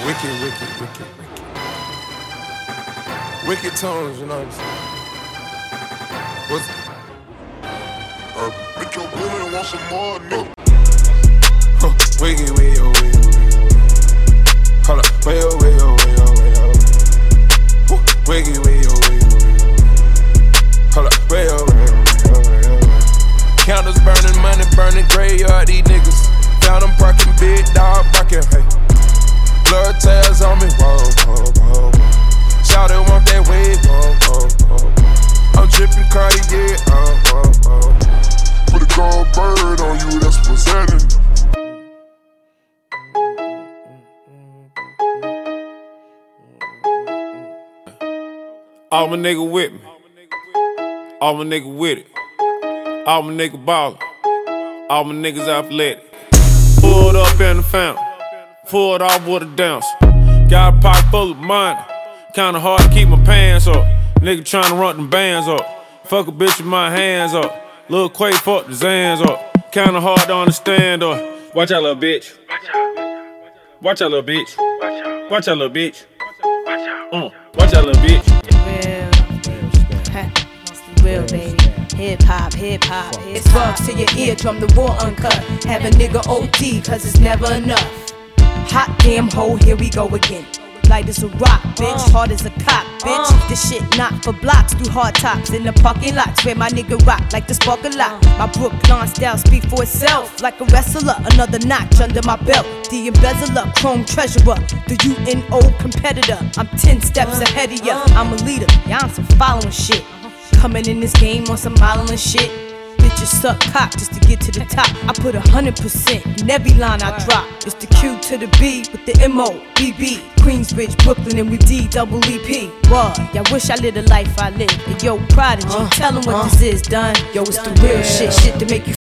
Wicked, wicked, wicked, wicked. Wicked tones, you know what I'm saying? What's Make your woman want some more, nigga. Wicked, way, oh, way, oh, way, oh. Hold up, way, oh, way, oh, way, oh, way, oh. Wicked, way, oh, way, oh, way, oh. Hold up, way, oh, way, oh, way, oh, way, oh. Counters burning, money burning, graveyard, these niggas. Found them parking, big dog barking, hey. Blood tails on me, whoa, whoa, whoa, whoa. Shawty want that wave, whoa, whoa, whoa. I'm tripping Cartier, whoa, whoa. Put a gold bird on you, that's what's happening. All my nigga with me. All my nigga with it. All my nigga ballin'. All my niggas athletic. Pulled up in the fountain. Pulled off with a dance. Got a pocket full of money. Kinda hard to keep my pants up. Nigga tryna run them bands up. Fuck a bitch with my hands up. Lil' Quay fuck the Zans up. Kinda hard to understand up. Watch out, little bitch. Watch out, little bitch. Watch out, little bitch. Watch out, little bitch. Real, baby. Hip hop, hip hop. It's bugs to your eardrum, the raw uncut. Have a nigga OD, cause it's never enough. Hot damn hoe, here we go again. Light as a rock, bitch, hard as a cop, bitch. This shit not for blocks, through hard tops in the parking lots where my nigga rock like the spark a lot. My Brooklyn style speak for itself, like a wrestler. Another notch under my belt. The embezzler, chrome treasurer, the UNO competitor. I'm 10 steps ahead of ya. I'm a leader, yeah, I'm some following shit. Coming in this game on some modeling shit. Bitches suck cock just to get to the top. I put 100% in every line I drop. It's the Q to the B with the M-O-B-B. Queensbridge, Brooklyn, and we D-double-E-P. What? Y'all wish I lived the life I live. And yo, Prodigy, tell them what this is, done. Yo, it's the real shit, shit to make you